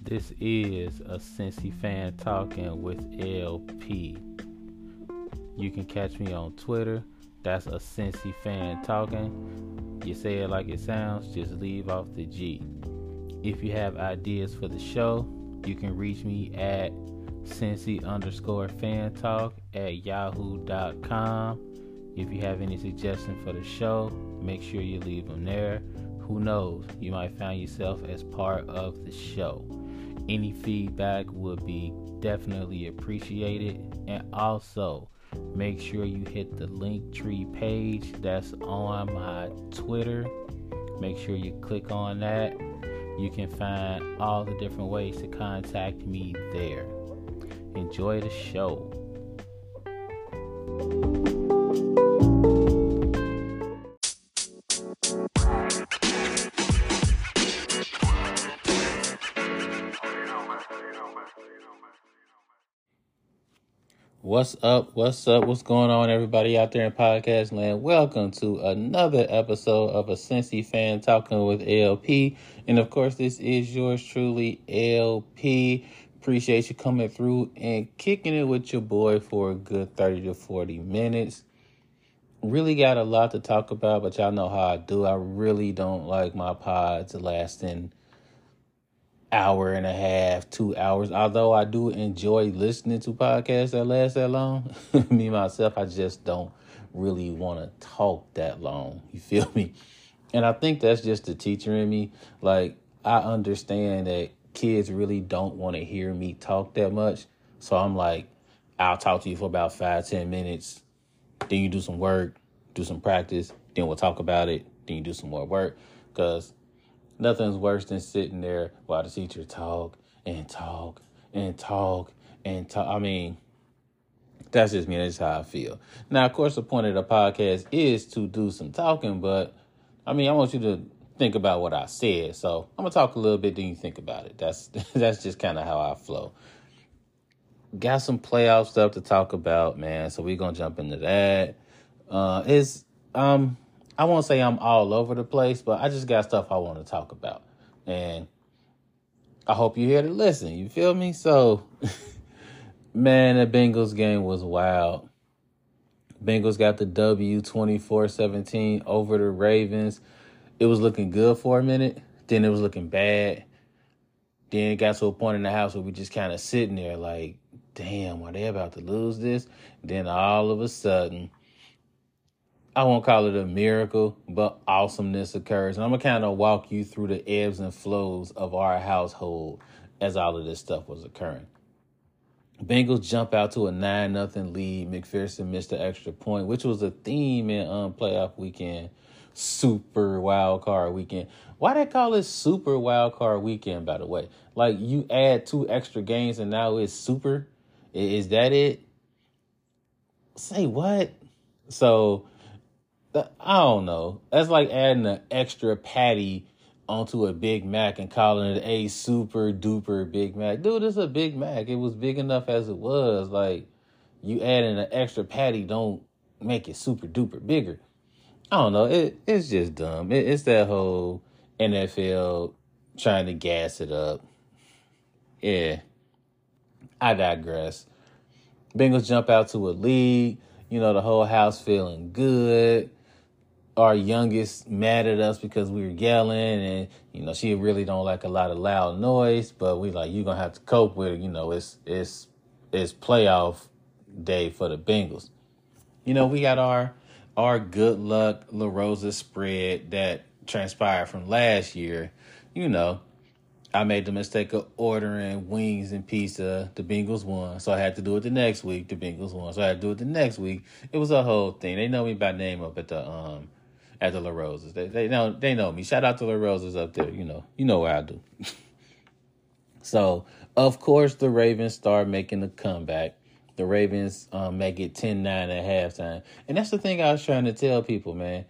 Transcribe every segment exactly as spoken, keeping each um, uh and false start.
This is a Cincy fan talking with L P. You can catch me on Twitter. That's a Cincy fan talking. You say it like it sounds, just leave off the G. If you have ideas for the show, you can reach me at Cincy underscore fan talk at yahoo dot com. If you have any suggestions for the show, make sure you leave them there. Who knows, you might find yourself as part of the show. Any feedback would be definitely appreciated. And also, make sure you hit the Linktree page that's on my Twitter. Make sure you click on that. You can find all the different ways to contact me there. Enjoy the show. What's up? What's up? What's going on, everybody out there in podcast land? Welcome to another episode of a Cincy fan talking with L P. And of course, this is yours truly, L P. Appreciate you coming through and kicking it with your boy for a good thirty to forty minutes. Really got a lot to talk about, but y'all know how I do. I really don't like my pods lasting hour and a half, two hours. Although I do enjoy listening to podcasts that last that long. Me, myself, I just don't really want to talk that long. You feel me? And I think that's just the teacher in me. Like, I understand that kids really don't want to hear me talk that much. So I'm like, I'll talk to you for about five, ten minutes. Then you do some work, do some practice. Then we'll talk about it. Then you do some more work. Because nothing's worse than sitting there while the teacher talk and talk and talk and talk. I mean, that's just me. That's how I feel. Now, of course, the point of the podcast is to do some talking, but I mean, I want you to think about what I said. So I'm gonna talk a little bit, then you think about it. That's that's just kind of how I flow. Got some playoff stuff to talk about, man. So we're gonna jump into that. Uh, it's um. I won't say I'm all over the place, but I just got stuff I want to talk about. And I hope you're here to listen. You feel me? So, man, the Bengals game was wild. Bengals got the W twenty-four seventeen over the Ravens. It was looking good for a minute. Then it was looking bad. Then it got to a point in the house where we just kind of sitting there like, damn, are they about to lose this? Then all of a sudden, I won't call it a miracle, but awesomeness occurs. And I'm going to kind of walk you through the ebbs and flows of our household as all of this stuff was occurring. Bengals jump out to a nine nothing lead. McPherson missed the extra point, which was a theme in um, playoff weekend, super wild card weekend. Why they call it super wild card weekend, by the way? Like, you add two extra games and now it's super? Is that it? Say what? So I don't know. That's like adding an extra patty onto a Big Mac and calling it a super duper Big Mac. Dude, it's a Big Mac. It was big enough as it was. Like, you adding an extra patty don't make it super duper bigger. I don't know. It It's just dumb. It, it's that whole N F L trying to gas it up. Yeah. I digress. Bengals jump out to a lead. You know, the whole house feeling good. Our youngest mad at us because we were yelling, and, you know, she really don't like a lot of loud noise, but we like, you're going to have to cope with it. You know, it's, it's, it's playoff day for the Bengals. You know, we got our, our good luck La Rosa spread that transpired from last year. You know, I made the mistake of ordering wings and pizza. The Bengals won, so I had to do it the next week. The Bengals won, so I had to do it the next week. It was a whole thing. They know me by name up at the um at the La Rosas. They they know they know me. Shout out to La Rosas up there. You know you know what I do. So of course the Ravens start making a comeback. The Ravens um, make it ten nine at halftime, and that's the thing I was trying to tell people, man.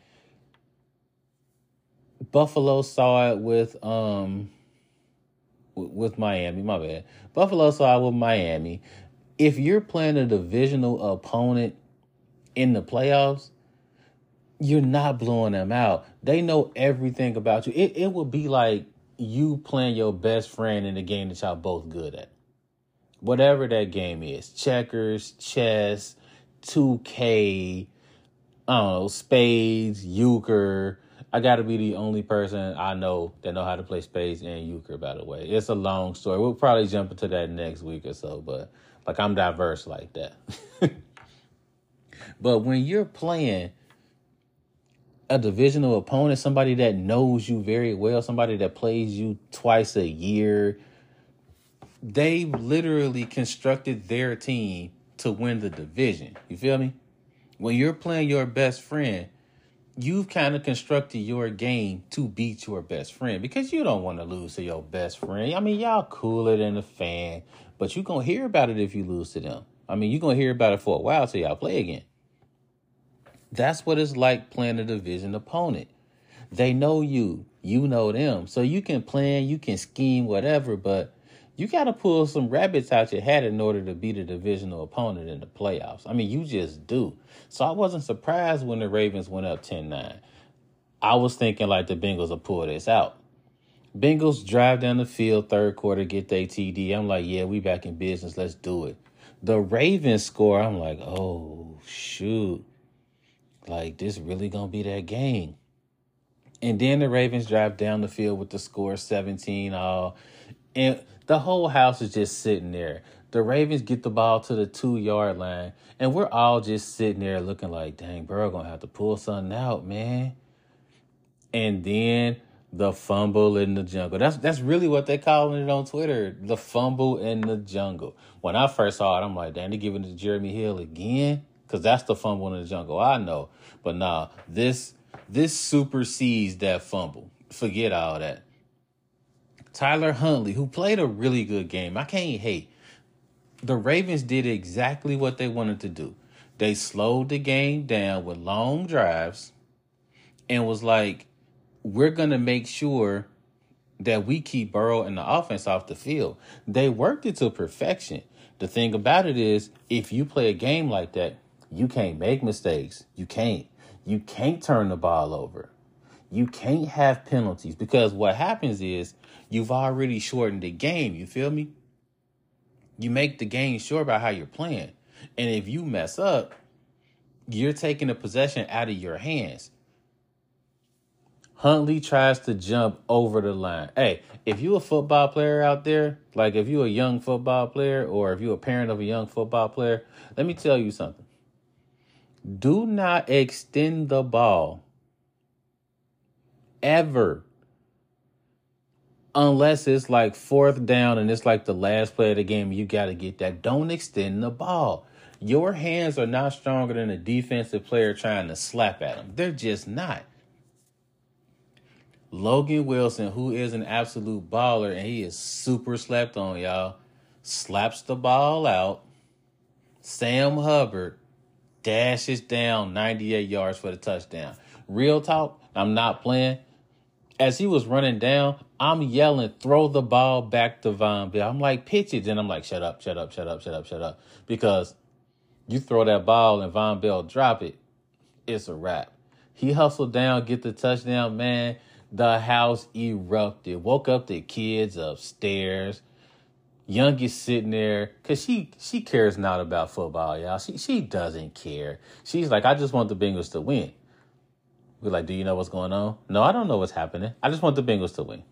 Buffalo saw it with um. with Miami, my bad. Buffalo saw it with Miami. If you're playing a divisional opponent in the playoffs, you're not blowing them out. They know everything about you. It it would be like you playing your best friend in a game that y'all both good at. Whatever that game is, checkers, chess, two K, I don't know, spades, euchre. I got to be the only person I know that know how to play spades and euchre, by the way. It's a long story. We'll probably jump into that next week or so, but like I'm diverse like that. But when you're playing a divisional opponent, somebody that knows you very well, somebody that plays you twice a year, they literally constructed their team to win the division. You feel me? When you're playing your best friend, you've kind of constructed your game to beat your best friend because you don't want to lose to your best friend. I mean, y'all cooler than a fan, but you're going to hear about it if you lose to them. I mean, you're going to hear about it for a while till y'all play again. That's what it's like playing a division opponent. They know you. You know them. So you can plan, you can scheme, whatever, but you got to pull some rabbits out your hat in order to beat a divisional opponent in the playoffs. I mean, you just do. So I wasn't surprised when the Ravens went up ten nine. I was thinking like the Bengals will pull this out. Bengals drive down the field, third quarter, get their T D. I'm like, yeah, we back in business. Let's do it. The Ravens score. I'm like, oh, shoot. Like, this really going to be that game. And then the Ravens drive down the field with the score seventeen all. And the whole house is just sitting there. The Ravens get the ball to the two-yard line. And we're all just sitting there looking like, dang, bro, going to have to pull something out, man. And then the fumble in the jungle. That's that's really what they're calling it on Twitter. The fumble in the jungle. When I first saw it, I'm like, dang, they're giving it to Jeremy Hill again? Because that's the fumble in the jungle. I know. But nah, this this supersedes that fumble. Forget all that. Tyler Huntley, who played a really good game. I can't hate. The Ravens did exactly what they wanted to do. They slowed the game down with long drives and was like, we're going to make sure that we keep Burrow and the offense off the field. They worked it to perfection. The thing about it is, if you play a game like that, you can't make mistakes. You can't. You can't turn the ball over. You can't have penalties because what happens is you've already shortened the game. You feel me? You make the game short by how you're playing. And if you mess up, you're taking the possession out of your hands. Huntley tries to jump over the line. Hey, if you a football player out there, like if you a young football player or if you a parent of a young football player, let me tell you something. Do not extend the ball ever unless it's like fourth down and it's like the last play of the game. You got to get that. Don't extend the ball. Your hands are not stronger than a defensive player trying to slap at them. They're just not. Logan Wilson, who is an absolute baller, and he is super slept on, y'all, slaps the ball out. Sam Hubbard dashes down ninety-eight yards for the touchdown. Real talk, I'm not playing. As he was running down, I'm yelling, throw the ball back to Von Bell. I'm like, pitch it. Then I'm like, shut up, shut up, shut up, shut up, shut up. Because you throw that ball and Von Bell drop it, it's a wrap. He hustled down, get the touchdown, man. The house erupted. Woke up the kids upstairs. Youngest sitting there because she she cares not about football, y'all. She she doesn't care. She's like, I just want the Bengals to win. We're like, do you know what's going on? No, I don't know what's happening. I just want the Bengals to win.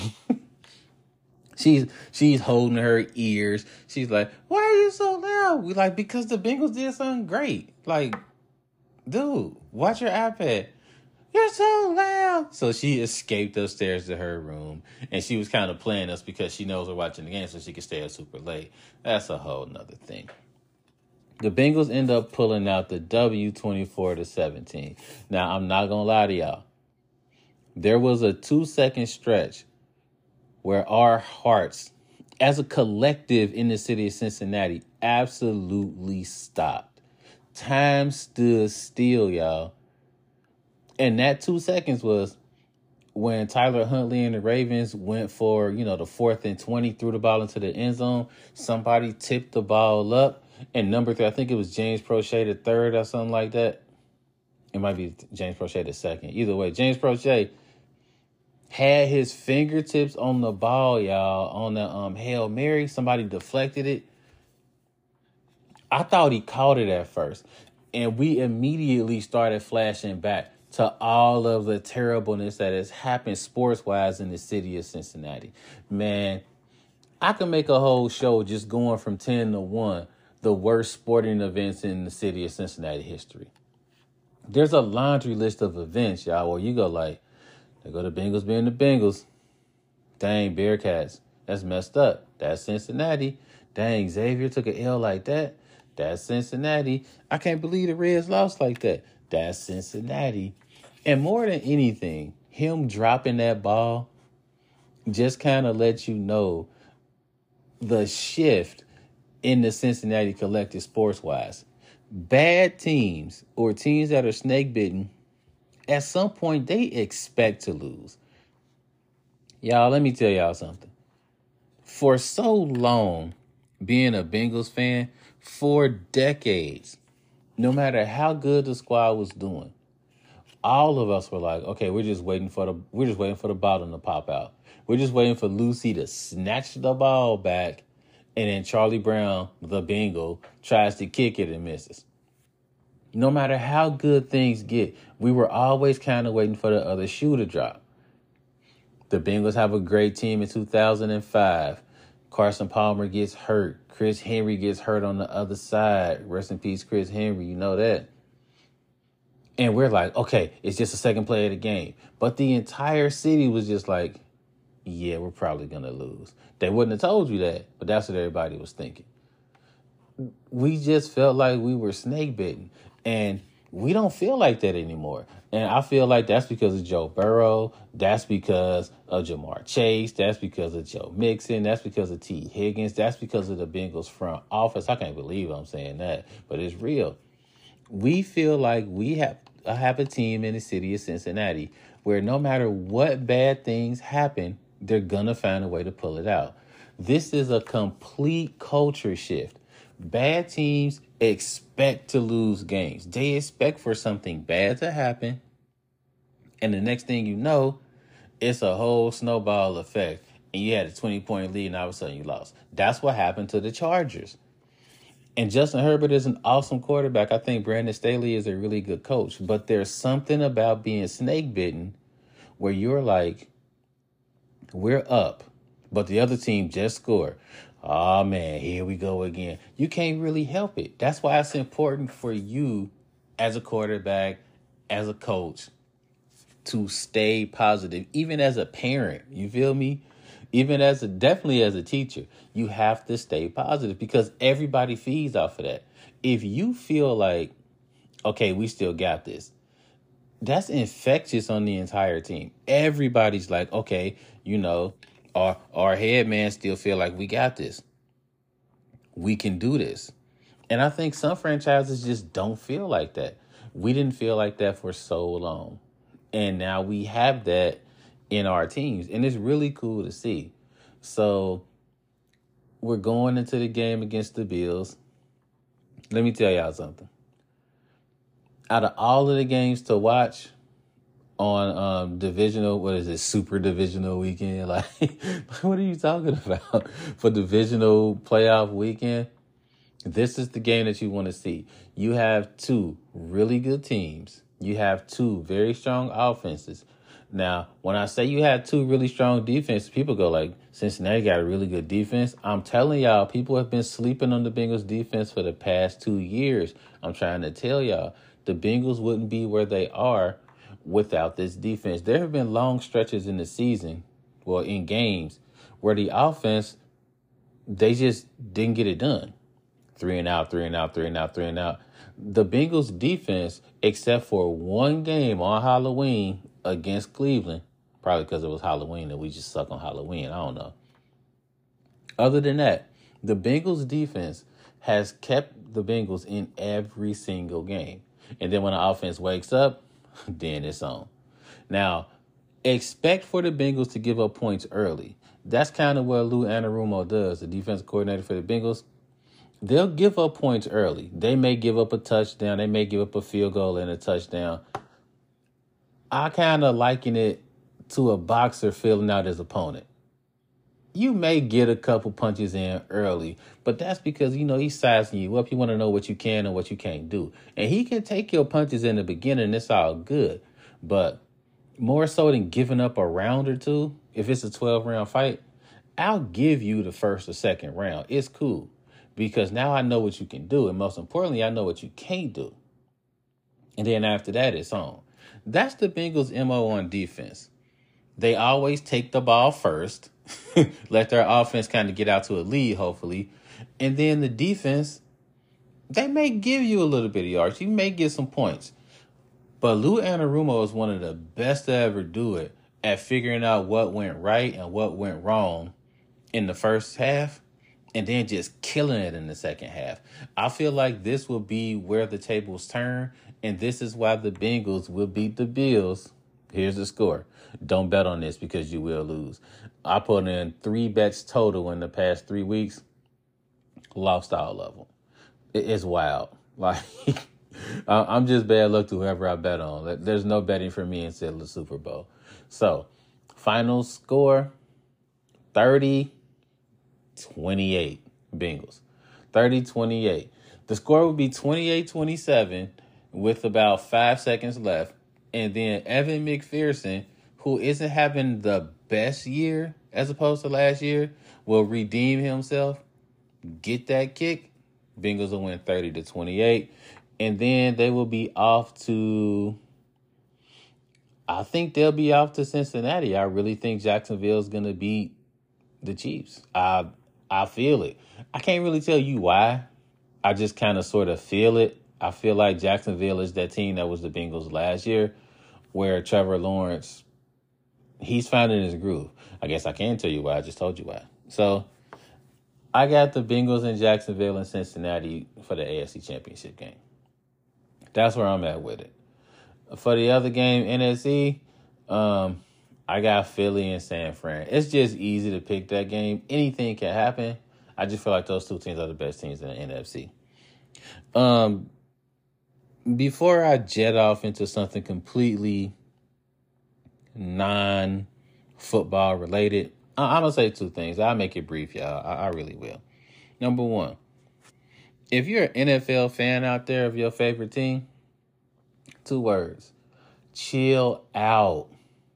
she's she's holding her ears. She's like, why are you so loud? We like, because the Bengals did something great. Like, dude, watch your iPad. You're so loud. So she escaped upstairs to her room, and she was kind of playing us because she knows we're watching the game so she can stay up super late. That's a whole nother thing. The Bengals end up pulling out the W twenty-four to seventeen. Now, I'm not going to lie to y'all. There was a two-second stretch where our hearts, as a collective in the city of Cincinnati, absolutely stopped. Time stood still, y'all. And that two seconds was when Tyler Huntley and the Ravens went for, you know, the fourth and twenty, threw the ball into the end zone. Somebody tipped the ball up. And number three, I think it was James Prochet the third or something like that. It might be James Prochet the second. Either way, James Prochet had his fingertips on the ball, y'all, on the um Hail Mary. Somebody deflected it. I thought he caught it at first. And we immediately started flashing back to all of the terribleness that has happened sports-wise in the city of Cincinnati. Man, I could make a whole show just going from ten to one, the worst sporting events in the city of Cincinnati history. There's a laundry list of events, y'all, where you go like, they go to Bengals being the Bengals. Dang, Bearcats. That's messed up. That's Cincinnati. Dang, Xavier took an L like that. That's Cincinnati. I can't believe the Reds lost like that. That's Cincinnati. And more than anything, him dropping that ball just kind of lets you know the shift in the Cincinnati collective sports-wise. Bad teams or teams that are snake-bitten, at some point, they expect to lose. Y'all, let me tell y'all something. For so long, being a Bengals fan, for decades, no matter how good the squad was doing, all of us were like, okay, we're just waiting for the we're just waiting for the bottom to pop out. We're just waiting for Lucy to snatch the ball back, and then Charlie Brown, the Bengal, tries to kick it and misses. No matter how good things get, we were always kind of waiting for the other shoe to drop. The Bengals have a great team in two thousand five. Carson Palmer gets hurt. Chris Henry gets hurt on the other side. Rest in peace, Chris Henry. You know that. And we're like, okay, it's just a second play of the game. But the entire city was just like, yeah, we're probably going to lose. They wouldn't have told you that, but that's what everybody was thinking. We just felt like we were snake bitten. And we don't feel like that anymore. And I feel like that's because of Joe Burrow. That's because of Jamar Chase. That's because of Joe Mixon. That's because of T. Higgins. That's because of the Bengals front office. I can't believe I'm saying that, but it's real. We feel like we have, have a team in the city of Cincinnati where no matter what bad things happen, they're going to find a way to pull it out. This is a complete culture shift. Bad teams expect to lose games. They expect for something bad to happen. And the next thing you know, it's a whole snowball effect. And you had a twenty-point lead and all of a sudden you lost. That's what happened to the Chargers. And Justin Herbert is an awesome quarterback. I think Brandon Staley is a really good coach. But there's something about being snake bitten where you're like, we're up, but the other team just scored. Oh, man, here we go again. You can't really help it. That's why it's important for you as a quarterback, as a coach, to stay positive, even as a parent. You feel me? Even as a, definitely as a teacher, you have to stay positive because everybody feeds off of that. If you feel like, okay, we still got this, that's infectious on the entire team. Everybody's like, okay, you know, our, our head man still feel like we got this. We can do this. And I think some franchises just don't feel like that. We didn't feel like that for so long. And now we have that in our teams. And it's really cool to see. So we're going into the game against the Bills. Let me tell y'all something. Out of all of the games to watch on um, divisional, what is it, super divisional weekend? Like, what are you talking about? For divisional playoff weekend, this is the game that you want to see. You have two really good teams. You have two very strong offenses. Now, when I say you have two really strong defenses, people go like, Cincinnati got a really good defense. I'm telling y'all, people have been sleeping on the Bengals defense for the past two years. I'm trying to tell y'all, the Bengals wouldn't be where they are without this defense. There have been long stretches in the season, well, in games, where the offense, they just didn't get it done. Three and out, three and out, three and out, three and out. The Bengals defense, except for one game on Halloween against Cleveland, probably because it was Halloween and we just suck on Halloween, I don't know. Other than that, the Bengals defense has kept the Bengals in every single game. And then when the offense wakes up, then it's on. Now, expect for the Bengals to give up points early. That's kind of what Lou Anarumo does, the defensive coordinator for the Bengals. They'll give up points early. They may give up a touchdown. They may give up a field goal and a touchdown. I kind of liken it to a boxer filling out his opponent. You may get a couple punches in early, but that's because, you know, he's sizing you up. You want to know what you can and what you can't do. And he can take your punches in the beginning. It's all good. But more so than giving up a round or two, if it's a twelve-round fight, I'll give you the first or second round. It's cool because now I know what you can do. And most importantly, I know what you can't do. And then after that, it's on. That's the Bengals' M O on defense. They always take the ball first, let their offense kind of get out to a lead, hopefully. And then the defense, they may give you a little bit of yards. You may get some points. But Lou Anarumo is one of the best to ever do it at figuring out what went right and what went wrong in the first half and then just killing it in the second half. I feel like this will be where the tables turn, and this is why the Bengals will beat the Bills. Here's the score. Don't bet on this because you will lose. I put in three bets total in the past three weeks. Lost all of them. It's wild. Like, I'm just bad luck to whoever I bet on. There's no betting for me until the Super Bowl. So, final score, thirty twenty-eight Bengals. thirty twenty-eight. The score would be twenty-eight twenty-seven with about five seconds left. And then Evan McPherson, who isn't having the best year as opposed to last year, will redeem himself, get that kick. Bengals will win thirty to twenty-eight. And then they will be off to, I think they'll be off to Cincinnati. I really think Jacksonville's going to beat the Chiefs. I I feel it. I can't really tell you why. I just kind of sort of feel it. I feel like Jacksonville is that team that was the Bengals last year, where Trevor Lawrence, he's finding his groove. I guess I can tell you why. I just told you why. So I got the Bengals in Jacksonville and Cincinnati for the A F C Championship game. That's where I'm at with it. For the other game, N F C, um, I got Philly and San Fran. It's just easy to pick that game. Anything can happen. I just feel like those two teams are the best teams in the N F C. Um, before I jet off into something completely non-football related, I- I'm going to say two things. I'll make it brief, y'all. I-, I really will. Number one, if you're an N F L fan out there of your favorite team, two words, chill out.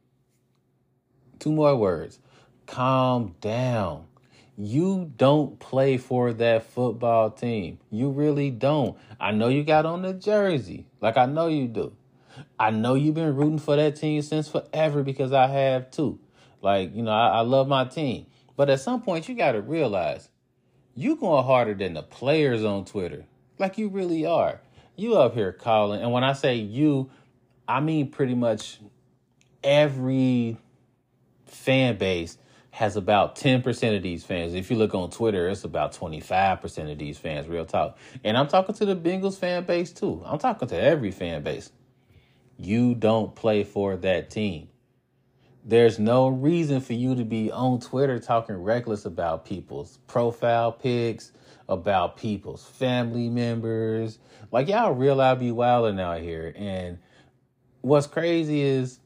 Two more words, calm down. You don't play for that football team. You really don't. I know you got on the jersey, like I know you do. I know you've been rooting for that team since forever because I have too. Like, you know, I, I love my team. But at some point, you got to realize you going harder than the players on Twitter. Like you really are. You up here calling. And when I say you, I mean pretty much every fan base has about ten percent of these fans. If you look on Twitter, it's about twenty-five percent of these fans, real talk. And I'm talking to the Bengals fan base too. I'm talking to every fan base. You don't play for that team. There's no reason for you to be on Twitter talking reckless about people's profile pics, about people's family members. Like, y'all real I be wilding out here. And what's crazy is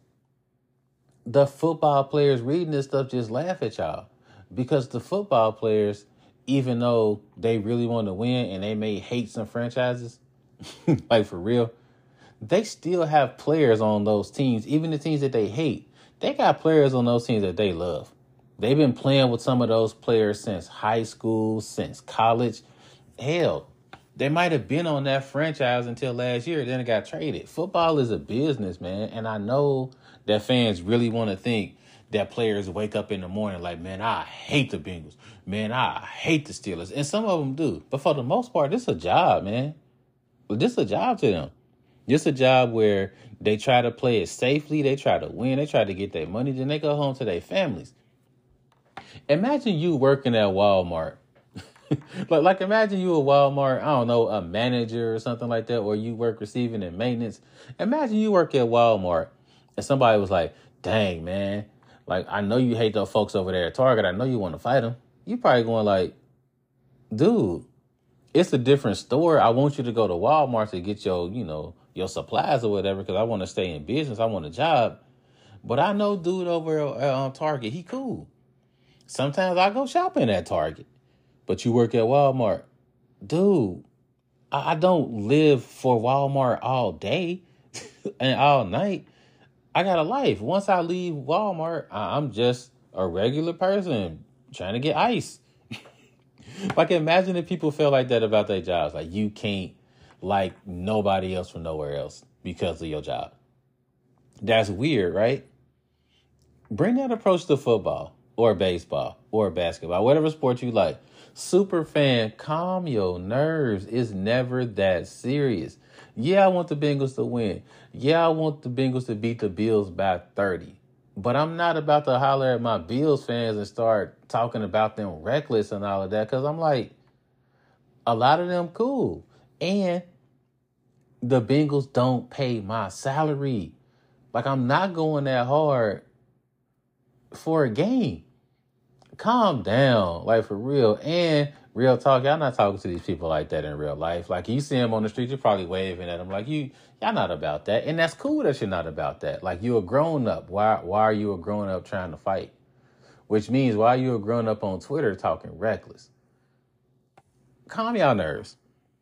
the football players reading this stuff just laugh at y'all. Because the football players, even though they really want to win and they may hate some franchises, like for real, they still have players on those teams, even the teams that they hate. They got players on those teams that they love. They've been playing with some of those players since high school, since college. Hell, they might have been on that franchise until last year, then it got traded. Football is a business, man. And I know that fans really want to think that players wake up in the morning like, man, I hate the Bengals. Man, I hate the Steelers. And some of them do. But for the most part, this is a job, man. This is a job to them. This is a job where they try to play it safely. They try to win. They try to get their money. Then they go home to their families. Imagine you working at Walmart. like, like, imagine you at Walmart, I don't know, a manager or something like that, or you work receiving and maintenance. Imagine you work at Walmart and somebody was like, dang, man, like, I know you hate those folks over there at Target. I know you want to fight them. You probably going like, dude, it's a different store. I want you to go to Walmart to get your, you know, your supplies or whatever, because I want to stay in business. I want a job. But I know dude over uh, on Target, he cool. Sometimes I go shopping at Target. But you work at Walmart. Dude, I, I don't live for Walmart all day and all night. I got a life. Once I leave Walmart, I, I'm just a regular person trying to get ice. Like, imagine if people feel like that about their jobs. Like, you can't like nobody else from nowhere else because of your job. That's weird, right? Bring that approach to football or baseball or basketball, whatever sport you like. Super fan, calm your nerves. It's never that serious. Yeah, I want the Bengals to win. Yeah, I want the Bengals to beat the Bills by thirty. But I'm not about to holler at my Bills fans and start talking about them reckless and all of that, because I'm like, a lot of them cool. And the Bengals don't pay my salary. Like, I'm not going that hard for a game. Calm down, like, for real. And real talk, y'all not talking to these people like that in real life. Like, you see them on the street, you're probably waving at them. Like, you, y'all not about that. And that's cool that you're not about that. Like, you're a grown up. Why, why are you a grown up trying to fight? Which means, why are you a grown up on Twitter talking reckless? Calm y'all nerves.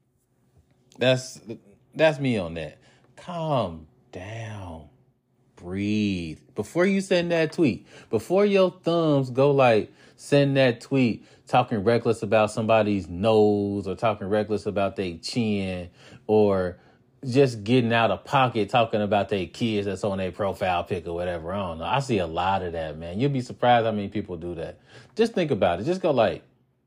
That's, that's me on that. Calm down. Breathe. Before you send that tweet, before your thumbs go like, send that tweet talking reckless about somebody's nose or talking reckless about their chin or just getting out of pocket talking about their kids that's on their profile pic or whatever. I don't know. I see a lot of that, man. You'll be surprised how many people do that. Just think about it. Just go like,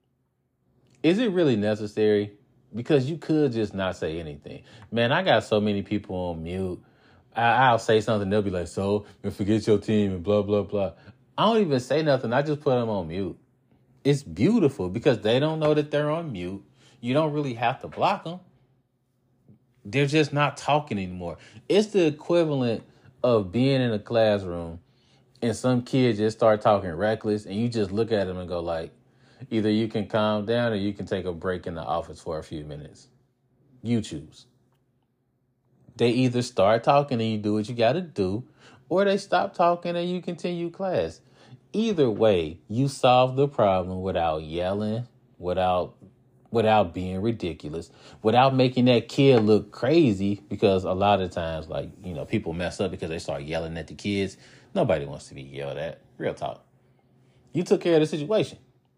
is it really necessary? Because you could just not say anything. Man, I got so many people on mute. I'll say something, they'll be like, so, and forget your team and blah, blah, blah. I don't even say nothing. I just put them on mute. It's beautiful because they don't know that they're on mute. You don't really have to block them. They're just not talking anymore. It's the equivalent of being in a classroom and some kid just start talking reckless and you just look at them and go like, either you can calm down or you can take a break in the office for a few minutes. You choose. They either start talking and you do what you got to do, or they stop talking and you continue class. Either way, you solve the problem without yelling, without without being ridiculous, without making that kid look crazy, because a lot of times, like, you know, people mess up because they start yelling at the kids. Nobody wants to be yelled at. Real talk. You took care of the situation.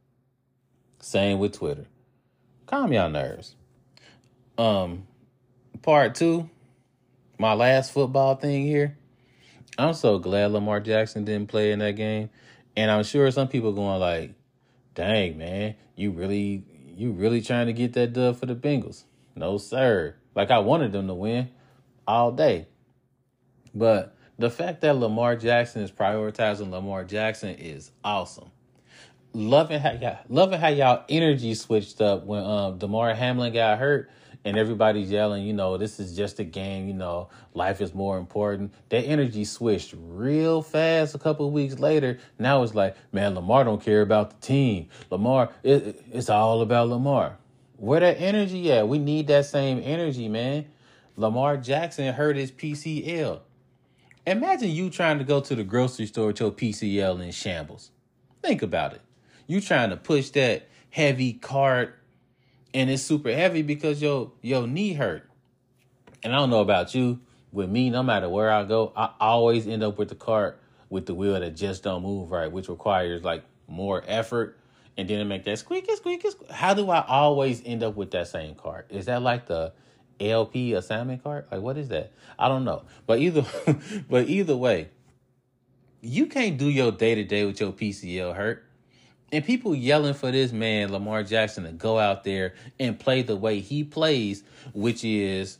Same with Twitter. Calm your nerves. Um, part two. My last football thing here, I'm so glad Lamar Jackson didn't play in that game. And I'm sure some people going like, dang, man, you really, you really trying to get that dub for the Bengals. No, sir. Like, I wanted them to win all day. But the fact that Lamar Jackson is prioritizing Lamar Jackson is awesome. Loving how y'all, loving how y'all energy switched up when um, Damar Hamlin got hurt. And everybody's yelling, you know, this is just a game, you know, life is more important. That energy switched real fast a couple of weeks later. Now it's like, man, Lamar don't care about the team. Lamar, it, it's all about Lamar. Where that energy at? We need that same energy, man. Lamar Jackson hurt his P C L. Imagine you trying to go to the grocery store with your P C L in shambles. Think about it. You trying to push that heavy cart, and it's super heavy because your your knee hurt. And I don't know about you. With me, no matter where I go, I always end up with the cart with the wheel that just don't move right, which requires like more effort. And then it make that squeaky, squeaky, squeaky. How do I always end up with that same cart? Is that like the L P assignment cart? Like, what is that? I don't know. But either, but either way, you can't do your day to day with your P C L hurt. And people yelling for this man, Lamar Jackson, to go out there and play the way he plays, which is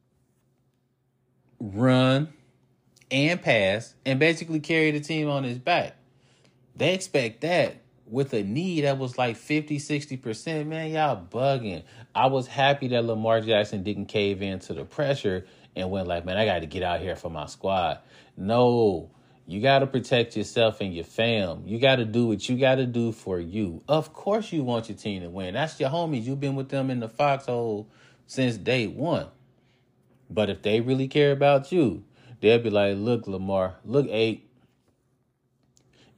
run and pass and basically carry the team on his back. They expect that with a knee that was like fifty, sixty percent. Man, y'all bugging. I was happy that Lamar Jackson didn't cave into the pressure and went like, man, I got to get out here for my squad. No. You got to protect yourself and your fam. You got to do what you got to do for you. Of course you want your team to win. That's your homies. You've been with them in the foxhole since day one. But if they really care about you, they'll be like, look, Lamar, look, eight,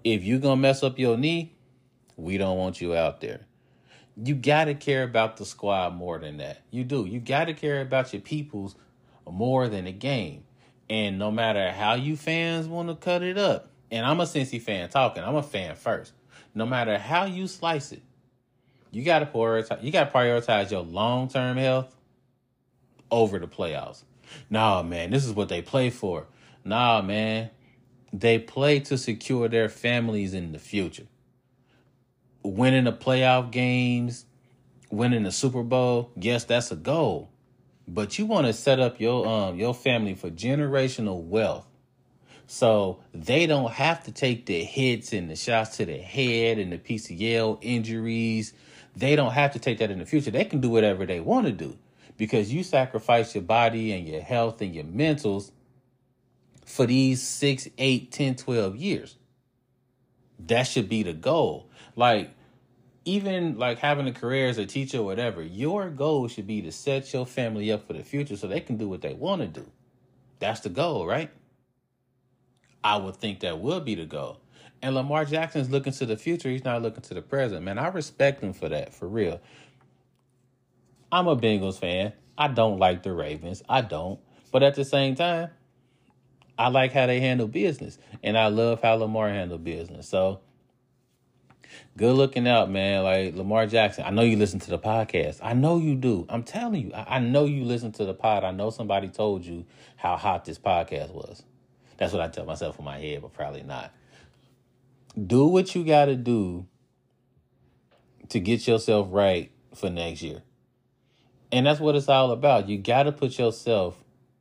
If you going to mess up your knee, we don't want you out there. You got to care about the squad more than that. You do. You got to care about your peoples more than the game. And no matter how you fans want to cut it up, and I'm a Cincy fan talking, I'm a fan first. No matter how you slice it, you got to prioritize, you got to prioritize your long-term health over the playoffs. Nah, man, this is what they play for. Nah, man, they play to secure their families in the future. Winning the playoff games, winning the Super Bowl, yes, that's a goal. But you want to set up your um your family for generational wealth. So they don't have to take the hits and the shots to the head and the P C L injuries. They don't have to take that in the future. They can do whatever they want to do because you sacrifice your body and your health and your mentals for these six, eight, ten, twelve years. That should be the goal. Like, even like having a career as a teacher or whatever, your goal should be to set your family up for the future so they can do what they want to do. That's the goal, right? I would think that would be the goal. And Lamar Jackson's looking to the future. He's not looking to the present. Man, I respect him for that, for real. I'm a Bengals fan. I don't like the Ravens. I don't. But at the same time, I like how they handle business. And I love how Lamar handled business. So, good looking out, man. Like Lamar Jackson. I know you listen to the podcast. I know you do. I'm telling you. I, I know you listen to the pod. I know somebody told you how hot this podcast was. That's what I tell myself in my head, but probably not. Do what you got to do to get yourself right for next year. And that's what it's all about. You got to put yourself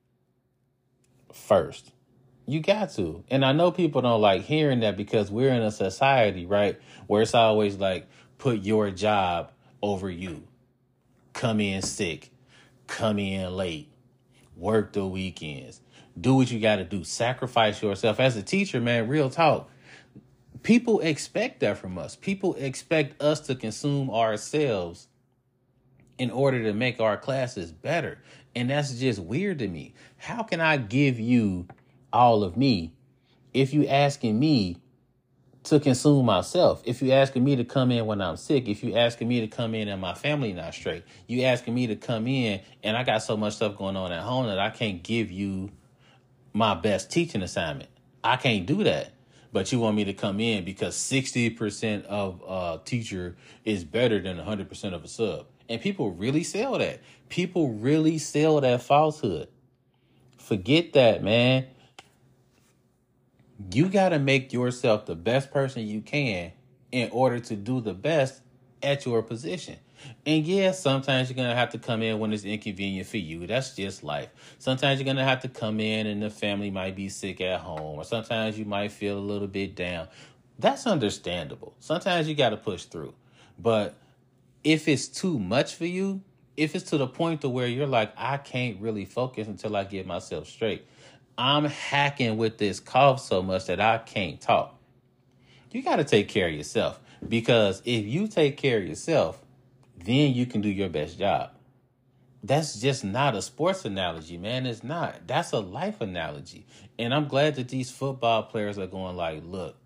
first. You got to. And I know people don't like hearing that because we're in a society, right, where it's always like, put your job over you. Come in sick. Come in late. Work the weekends. Do what you got to do. Sacrifice yourself. As a teacher, man, real talk. People expect that from us. People expect us to consume ourselves in order to make our classes better. And that's just weird to me. How can I give you all of me if you asking me to consume myself? If you asking me to come in when I'm sick, if you asking me to come in and my family not straight, you asking me to come in and I got so much stuff going on at home that I can't give you my best teaching assignment. I can't do that. But you want me to come in because sixty percent of a teacher is better than one hundred percent of a sub. And people really sell that. People really sell that falsehood. Forget that, man. You got to make yourself the best person you can in order to do the best at your position. And yes, sometimes you're going to have to come in when it's inconvenient for you. That's just life. Sometimes you're going to have to come in and the family might be sick at home, or sometimes you might feel a little bit down. That's understandable. Sometimes you got to push through. But if it's too much for you, if it's to the point to where you're like, I can't really focus until I get myself straight. I'm hacking with this cough so much that I can't talk. You got to take care of yourself, because if you take care of yourself, then you can do your best job. That's just not a sports analogy, man. It's not. That's a life analogy. And I'm glad that these football players are going like, look,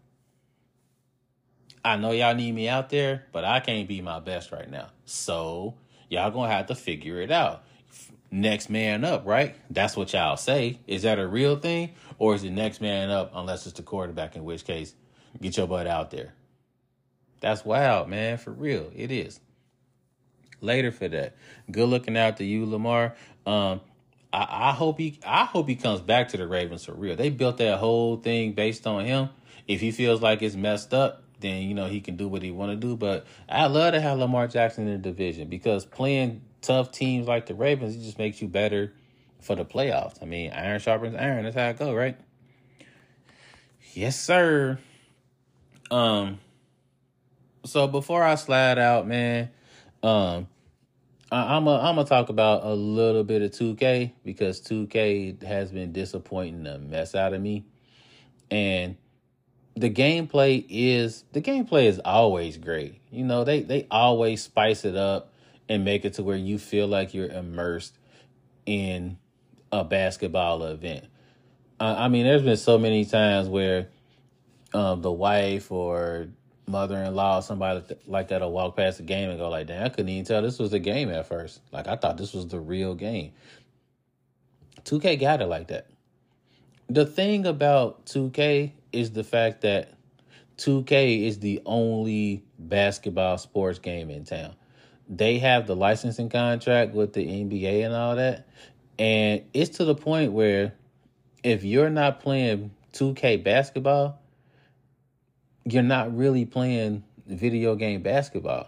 I know y'all need me out there, but I can't be my best right now. So y'all going to have to figure it out. Next man up, right? That's what y'all say. Is that a real thing? Or is it next man up unless it's the quarterback, in which case, get your butt out there. That's wild, man. For real. It is. Later for that. Good looking out to you, Lamar. Um, I, I hope he I hope he comes back to the Ravens for real. They built that whole thing based on him. If he feels like it's messed up, then, you know, he can do what he want to do. But I love to have Lamar Jackson in the division, because playing tough teams like the Ravens, it just makes you better for the playoffs. I mean, iron sharpens iron. That's how it go, right? Yes, sir. Um. So before I slide out, man, um, I, I'm a, I'm gonna talk about a little bit of two K, because two K has been disappointing the mess out of me, and the gameplay is the gameplay is always great. You know, they they always spice it up and make it to where you feel like you're immersed in a basketball event. Uh, I mean, there's been so many times where um, the wife or mother-in-law, somebody like that will walk past the game and go like, damn, I couldn't even tell this was a game at first. Like, I thought this was the real game. two K got it like that. The thing about two K is the fact that two K is the only basketball sports game in town. They have the licensing contract with the N B A and all that. And it's to the point where if you're not playing two K basketball, you're not really playing video game basketball.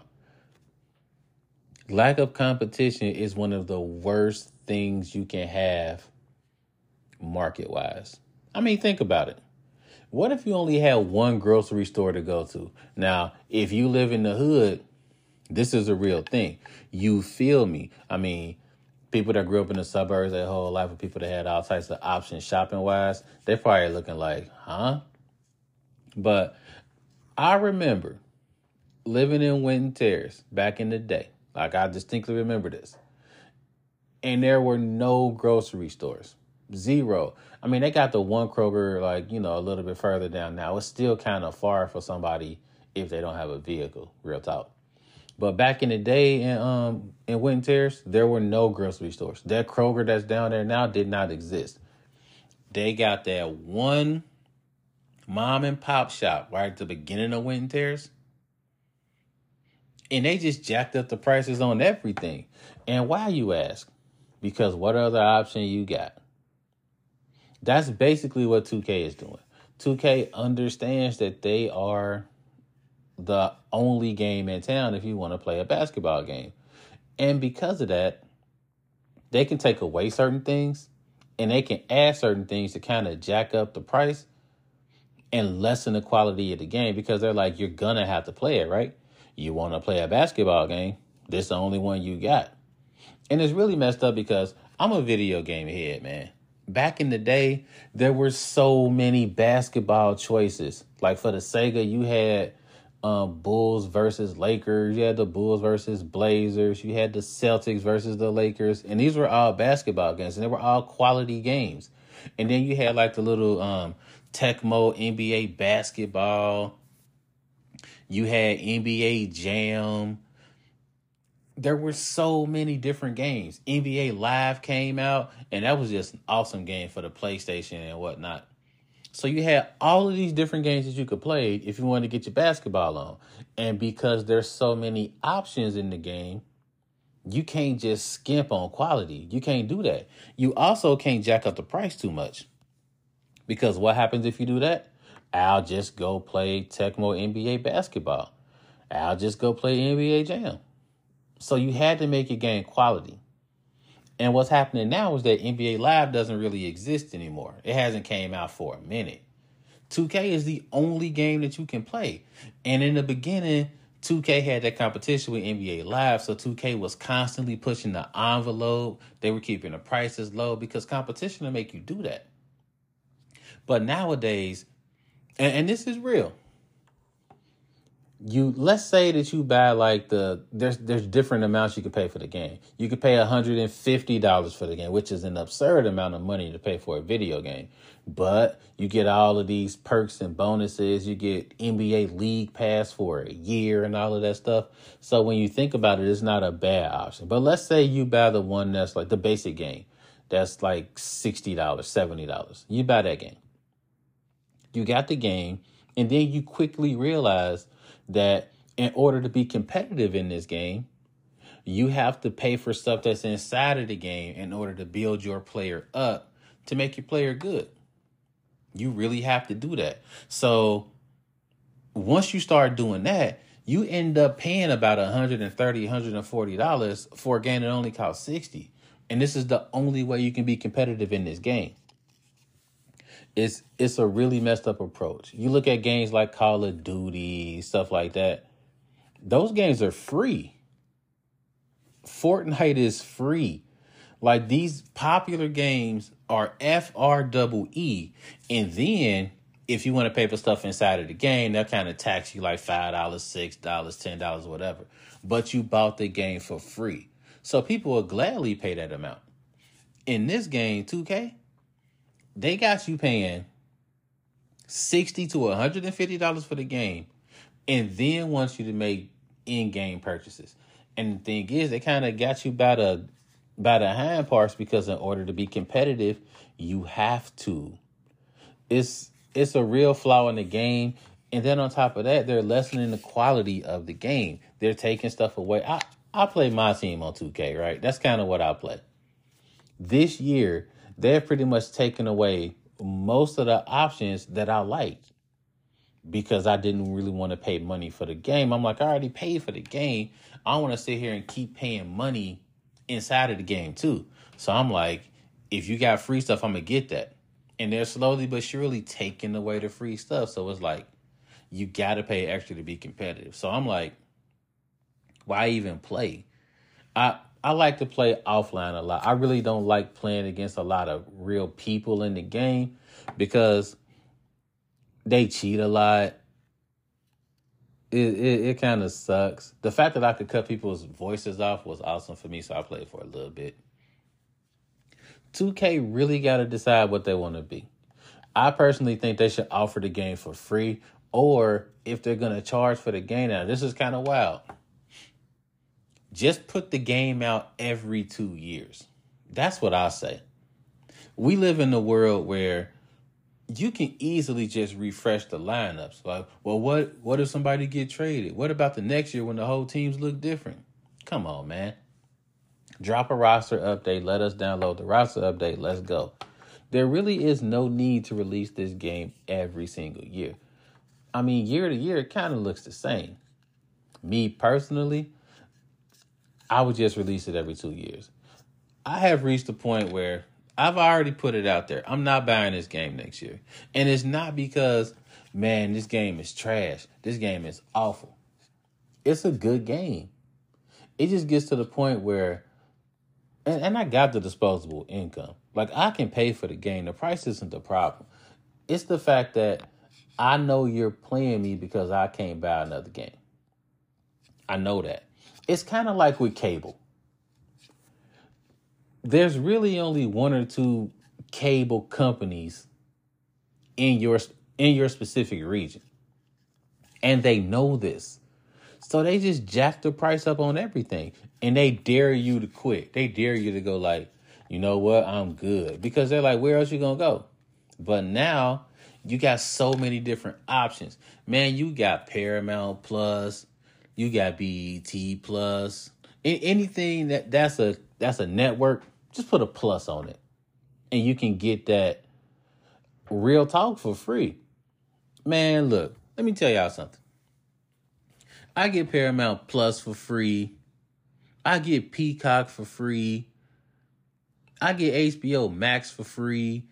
Lack of competition is one of the worst things you can have market-wise. I mean, think about it. What if you only had one grocery store to go to? Now, if you live in the hood, this is a real thing. You feel me? I mean, people that grew up in the suburbs their whole life, or people that had all types of options shopping-wise, they're probably looking like, huh? But I remember living in Winton Terrace back in the day. Like, I distinctly remember this. And there were no grocery stores. Zero. I mean, they got the one Kroger, like, you know, a little bit further down now. It's still kind of far for somebody if they don't have a vehicle, real talk. But back in the day in um in Winton Terrace, there were no grocery stores. That Kroger that's down there now did not exist. They got that one mom and pop shop right at the beginning of Winton Terrace. And they just jacked up the prices on everything. And why, you ask? Because what other option you got? That's basically what two K is doing. two K understands that they are the only game in town if you want to play a basketball game. And because of that, they can take away certain things and they can add certain things to kind of jack up the price and lessen the quality of the game, because they're like, you're going to have to play it, right? You want to play a basketball game, this is the only one you got. And it's really messed up because I'm a video game head, man. Back in the day, there were so many basketball choices. Like for the Sega, you had um, Bulls versus Lakers. You had the Bulls versus Blazers. You had the Celtics versus the Lakers. And these were all basketball games. And they were all quality games. And then you had like the little um, Tecmo N B A basketball. You had N B A Jam. There were so many different games. N B A Live came out, and that was just an awesome game for the PlayStation and whatnot. So you had all of these different games that you could play if you wanted to get your basketball on. And because there's so many options in the game, you can't just skimp on quality. You can't do that. You also can't jack up the price too much. Because what happens if you do that? I'll just go play Tecmo N B A basketball. I'll just go play N B A Jam. So you had to make your game quality. And what's happening now is that N B A Live doesn't really exist anymore. It hasn't came out for a minute. two K is the only game that you can play. And in the beginning, two K had that competition with N B A Live. So two K was constantly pushing the envelope. They were keeping the prices low because competition will make you do that. But nowadays, and, and this is real. You let's say that you buy like the there's there's different amounts you can pay for the game. You could pay one hundred fifty dollars for the game, which is an absurd amount of money to pay for a video game. But you get all of these perks and bonuses. You get N B A League Pass for a year and all of that stuff. So when you think about it, it's not a bad option. But let's say you buy the one that's like the basic game. That's like sixty dollars, seventy dollars. You buy that game. You got the game, and then you quickly realize that in order to be competitive in this game, you have to pay for stuff that's inside of the game in order to build your player up to make your player good. You really have to do that. So once you start doing that, you end up paying about one hundred thirty dollars, one hundred forty dollars for a game that only costs sixty dollars. And this is the only way you can be competitive in this game. It's it's a really messed up approach. You look at games like Call of Duty, stuff like that. Those games are free. Fortnite is free. Like, these popular games are F R E E. And then if you want to pay for stuff inside of the game, they'll kind of tax you like five dollars, six dollars, ten dollars, whatever. But you bought the game for free. So people will gladly pay that amount. In this game, two K, they got you paying sixty to one hundred fifty dollars for the game, and then wants you to make in-game purchases. And the thing is, they kind of got you by the by the hind parts, because in order to be competitive, you have to. It's it's a real flaw in the game. And then on top of that, they're lessening the quality of the game. They're taking stuff away. I, I play my team on two K, right? That's kind of what I play. This year, they're pretty much taken away most of the options that I like, because I didn't really want to pay money for the game. I'm like, I already paid for the game. I want to sit here and keep paying money inside of the game too. So I'm like, if you got free stuff, I'm going to get that. And they're slowly but surely taking away the free stuff. So it's like, you got to pay extra to be competitive. So I'm like, why even play? I I like to play offline a lot. I really don't like playing against a lot of real people in the game, because they cheat a lot. It it, it kind of sucks. The fact that I could cut people's voices off was awesome for me, so I played for a little bit. two K really got to decide what they want to be. I personally think they should offer the game for free, or if they're going to charge for the game, now this is kind of wild, just put the game out every two years. That's what I say. We live in a world where you can easily just refresh the lineups. Like, well, what what if somebody get traded? What about the next year when the whole teams look different? Come on, man. Drop a roster update. Let us download the roster update. Let's go. There really is no need to release this game every single year. I mean, year to year, it kind of looks the same. Me personally, I would just release it every two years. I have reached a point where I've already put it out there. I'm not buying this game next year. And it's not because, man, this game is trash. This game is awful. It's a good game. It just gets to the point where, and, and I got the disposable income. Like, I can pay for the game. The price isn't the problem. It's the fact that I know you're playing me because I can't buy another game. I know that. It's kind of like with cable. There's really only one or two cable companies in your in your specific region. And they know this. So they just jack the price up on everything. And they dare you to quit. They dare you to go like, you know what, I'm good. Because they're like, where else you going to go? But now you got so many different options. Man, you got Paramount Plus. You got B E T Plus. Anything that that's a that's a network, just put a plus on it. And you can get that real talk for free. Man, look, let me tell y'all something. I get Paramount Plus for free. I get Peacock for free. I get H B O Max for free.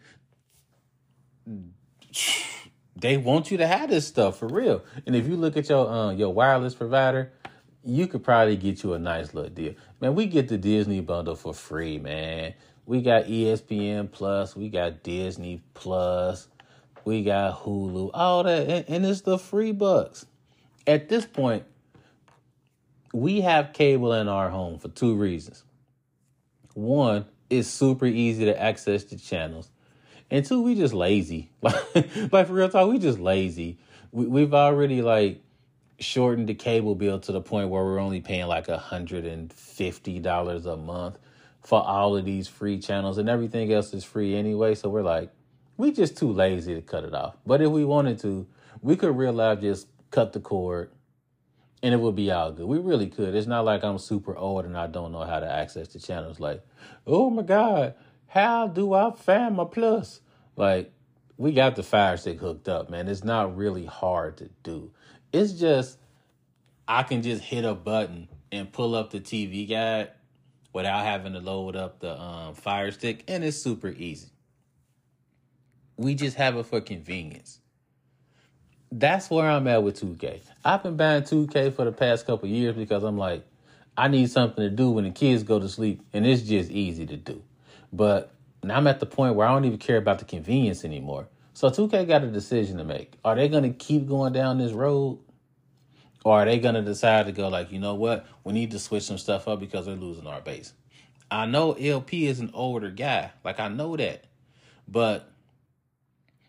They want you to have this stuff for real. And if you look at your uh, your wireless provider, you could probably get you a nice little deal. Man, we get the Disney bundle for free, man. We got E S P N Plus. We got Disney Plus. We got Hulu. All that. And, and it's the free bucks. At this point, we have cable in our home for two reasons. One, it's super easy to access the channels. And two, we just lazy. Like, like for real talk, we just lazy. We, we've already like shortened the cable bill to the point where we're only paying like one hundred fifty dollars a month for all of these free channels, and everything else is free anyway. So we're like, we just too lazy to cut it off. But if we wanted to, we could real life just cut the cord and it would be all good. We really could. It's not like I'm super old and I don't know how to access the channels. Like, oh my God, how do I find my plus? Like, we got the Fire Stick hooked up, man. It's not really hard to do. It's just, I can just hit a button and pull up the T V guide without having to load up the um, Fire Stick, and it's super easy. We just have it for convenience. That's where I'm at with two K. I've been buying two K for the past couple of years because I'm like, I need something to do when the kids go to sleep, and it's just easy to do. But now I'm at the point where I don't even care about the convenience anymore. So two K got a decision to make. Are they going to keep going down this road? Or are they going to decide to go like, you know what? We need to switch some stuff up because they're losing our base. I know L P is an older guy. Like, I know that. But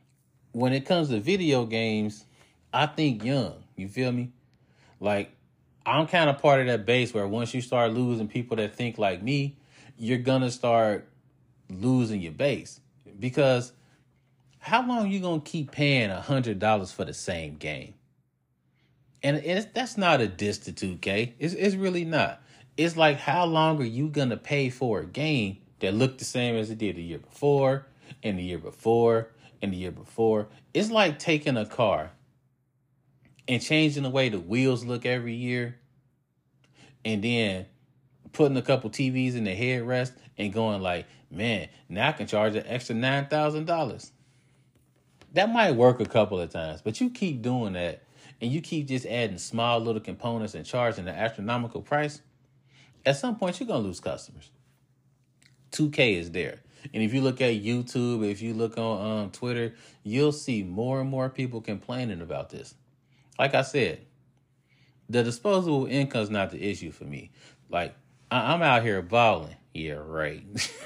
when it comes to video games, I think young. You feel me? Like, I'm kind of part of that base where once you start losing people that think like me, you're going to start losing your base. Because how long you going to keep paying one hundred dollars for the same game? And it's, that's not a diss to two K. It's, it's really not. It's like, how long are you going to pay for a game that looked the same as it did the year before, and the year before, and the year before? It's like taking a car and changing the way the wheels look every year, and then putting a couple T Vs in the headrest and going like, man, now I can charge an extra nine thousand dollars. That might work a couple of times, but you keep doing that, and you keep just adding small little components and charging an astronomical price, at some point you're going to lose customers. two K is there. And if you look at YouTube, if you look on um, Twitter, you'll see more and more people complaining about this. Like I said, the disposable income is not the issue for me. Like, I- I'm out here balling. Yeah, right.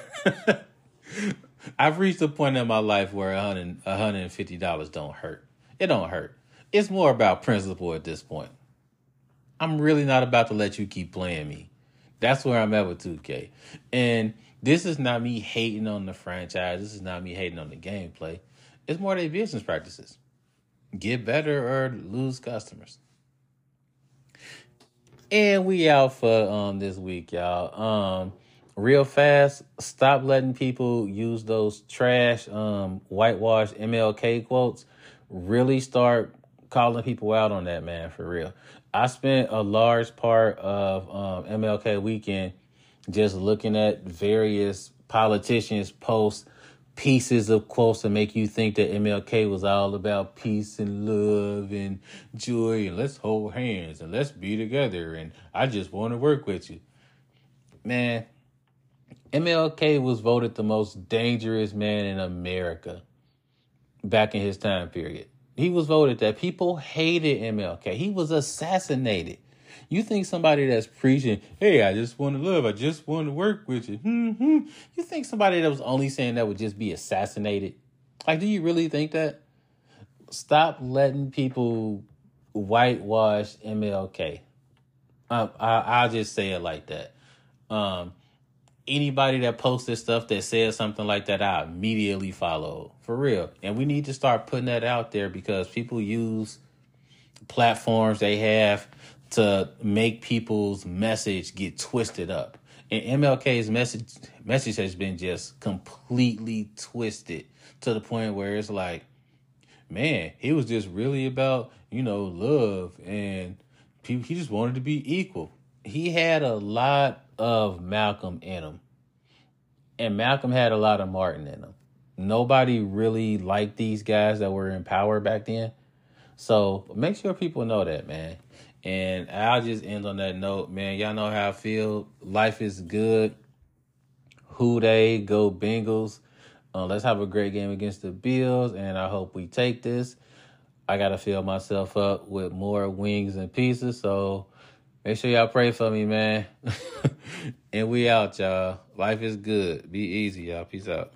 I've reached a point in my life where one hundred fifty dollars don't hurt. It don't hurt. It's more about principle at this point. I'm really not about to let you keep playing me. That's where I'm at with two K. And this is not me hating on the franchise. This is not me hating on the gameplay. It's more their business practices. Get better or lose customers. And we out for um this week, y'all. Um, real fast, stop letting people use those trash um whitewashed M L K quotes. Really start calling people out on that, man, for real. I spent a large part of um, M L K weekend just looking at various politicians post pieces of quotes to make you think that M L K was all about peace and love and joy and let's hold hands and let's be together and I just want to work with you. Man, M L K was voted the most dangerous man in America back in his time period. He was voted that. People hated M L K. He was assassinated. You think somebody that's preaching, hey, I just want to love, I just want to work with you. Mm-hmm. You think somebody that was only saying that would just be assassinated? Like, do you really think that? Stop letting people whitewash M L K. Um, I, I'll just say it like that. Um, anybody that posted stuff that says something like that, I immediately follow. For real. And we need to start putting that out there because people use platforms they have to make people's message get twisted up. And M L K's message message has been just completely twisted to the point where it's like, man, he was just really about, you know, love and people, he just wanted to be equal. He had a lot of Malcolm in him. And Malcolm had a lot of Martin in him. Nobody really liked these guys that were in power back then. So make sure people know that, man. And I'll just end on that note, man. Y'all know how I feel. Life is good. Who they go Bengals. Uh, let's have a great game against the Bills. And I hope we take this. I got to fill myself up with more wings and pieces. So make sure y'all pray for me, man. And we out, y'all. Life is good. Be easy, y'all. Peace out.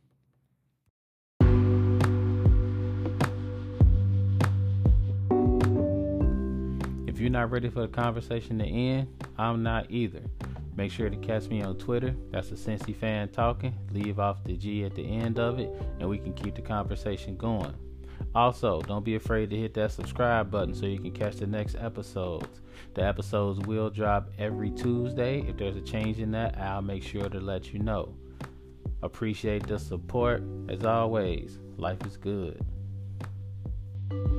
If you're not ready for the conversation to end, I'm not either. Make sure to catch me on Twitter. That's the Cincy Fan Talking. Leave off the G at the end of it, and we can keep the conversation going. Also, don't be afraid to hit that subscribe button so you can catch the next episodes. The episodes will drop every Tuesday. If there's a change in that, I'll make sure to let you know. Appreciate the support. As always, life is good.